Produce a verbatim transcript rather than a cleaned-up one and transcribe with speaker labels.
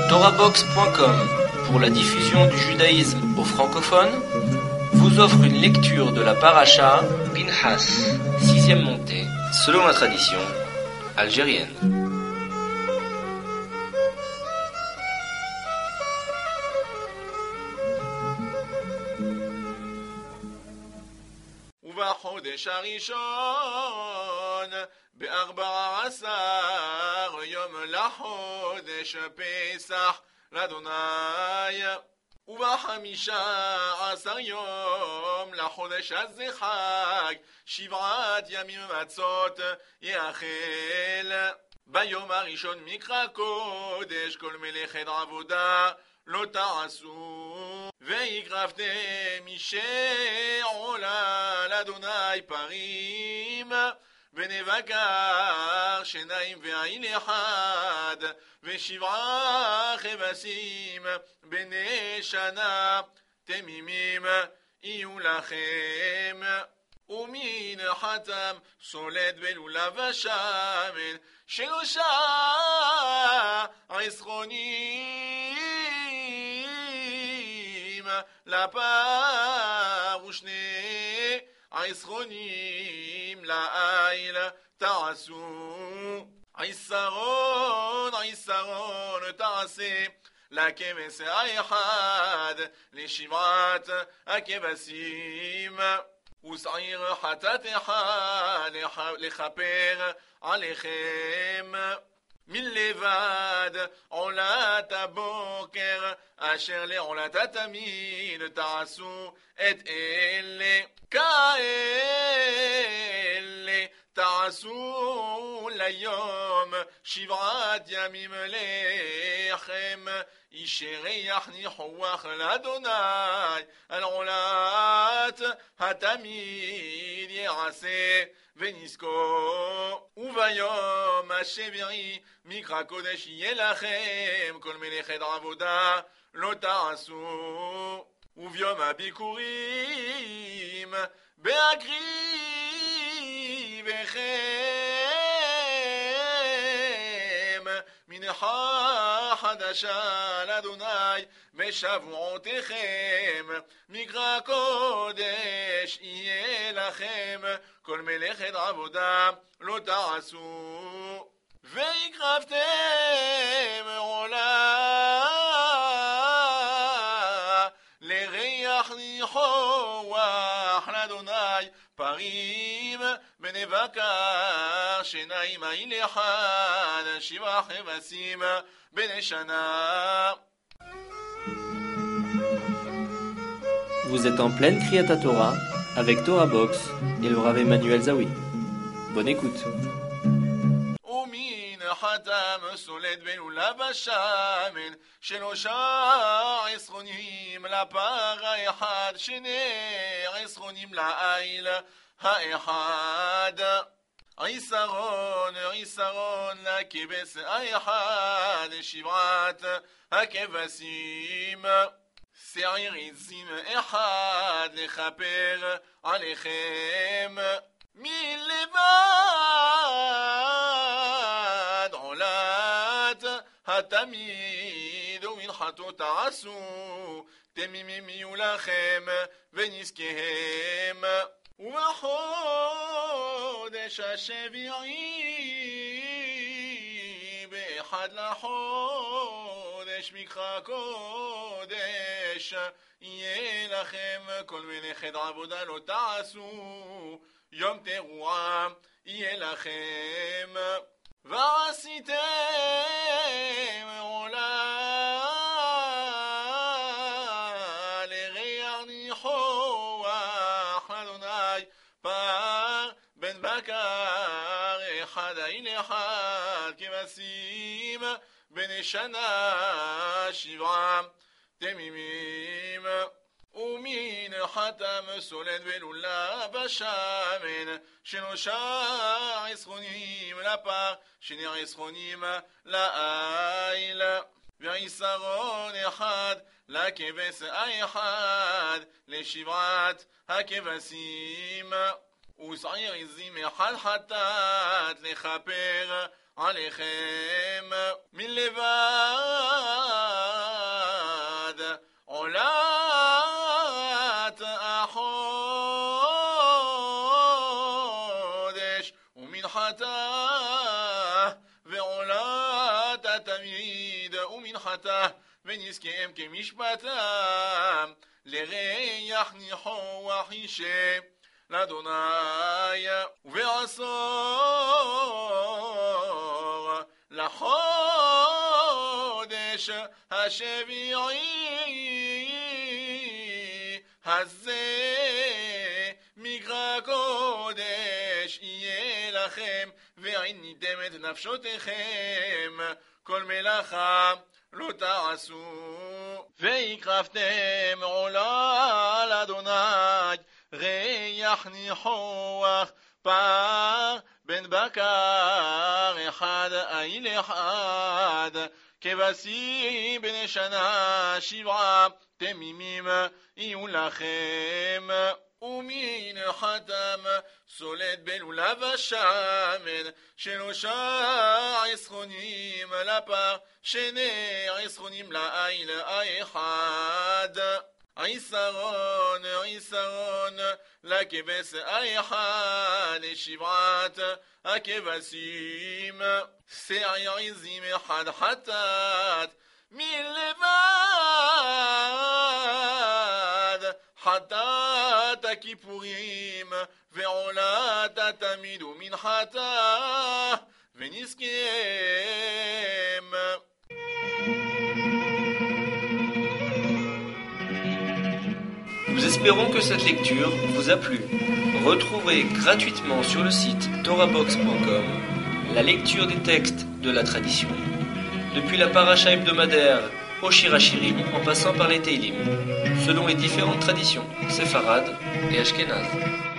Speaker 1: Torabox point com, pour la diffusion du judaïsme aux francophones, vous offre une lecture de la paracha Pinhas, sixième montée, selon la tradition algérienne.
Speaker 2: ובחודש הראשון בארבע עשר יום לחודש פסח לאדוני, ובחמישה עשר יום לחודש הזה חג שבעת ימים מצות יאכל. ביום הראשון מקרא קודש כל מלאכת עבודה לא תעשו, והקרבתם אישי עולה לאדוני פרים ונבקר שניים ועיל אחד ושבעה כבשים בני שנה תמימים יהיו לכם. ומן חתם סולד בלולב ושמן שלושה עשרונים לפר ושני עשרונים לעיל תעשו. עשרון עשרון תעשה לכבש האחד לשבעת הכבשים, ושעיר חטאת אחד לכפר עליכם. מלבד עולת הבוקר אשר לעולת התמיד תעשו את אלה, כאלה תעשו ליום שבעת ימים לחם ישריח ניחוח לאדוני על עולת התמיד יעשה ונזכור. וביום השביעי מקרא קודש יהיה לכם כל מלאכת עבודה לא תעשו. וביום הביקורים בהקריבכם מנחה חדשה לאדוני בשבועותיכם. מקרא קודש יהיה לכם כל מלאכת עבודה לא תעשו. והקרבתם עולה לריח ניחוח לאדוני פרים בנבקר שניים עיל אחד שבעה כבשים בני שנה.
Speaker 1: Vous êtes en pleine Kriyat Torah avec Torabox et le Rav Emmanuel Zawi. Bonne écoute.
Speaker 2: ומן חתם סולד בלולב השמן שלושה עשרונים לפר האחד שני עשרונים לעיל האחד. עשרון עשרון לכבש האחד שבעת הכבשים. שעיר עזים אחד לכפר עליכם. מלבד עולת התמיד ומנחתו תעשו תמימים יהיו לכם ונזקיהם. ובחודש השביעי באחד לחודש מקרא קודש יהיה לכם כל מלאכת עבודה לא תעשו. יום תרועה יהיה לכם. ועשיתם עולה לריח ניחוח לאדוני פר בן בקר אחד עיל אחד כבשים בני שנה שבעה תמימים. ומן חתם סולד בלולב השמן שלושה עשרונים לפר שני עשרונים לעיל. ועשרון אחד לכבש האחד לשבעת הכבשים. ושעיר עזים אחד חטאת לכפר עליכם מלבד עולת החודש ומנחתה ועולת התמיד ומנחתה ונזכיהם כמשפטם לריח ניחוח אישה לאדוני ובעשור לחודש השביעי הזה מקרא קודש יהיה לכם ועניתם את נפשותיכם כל מלאכה לא תעשו והקרבתם עולה לאדוני ריח ניחוח פר בן בקר אחד איל אחד כבשים בני שנה שבעה תמימים יהיו לכם ומנחתם סולת בלולב השמן שלושה עשרונים לפר שני עשרונים לאיל האחד עשרון עשרון לכבש האחד שבעת הכבשים שעיר עזים אחד חטאת מלבד חטאת הכיפורים ועולת התמיד ומנחתה ונזכיהם.
Speaker 1: Nous espérons que cette lecture vous a plu. Retrouvez gratuitement sur le site torahbox point com la lecture des textes de la tradition, depuis la paracha hebdomadaire au Shirachirim en passant par les Teilim, selon les différentes traditions séfarades et ashkénazes.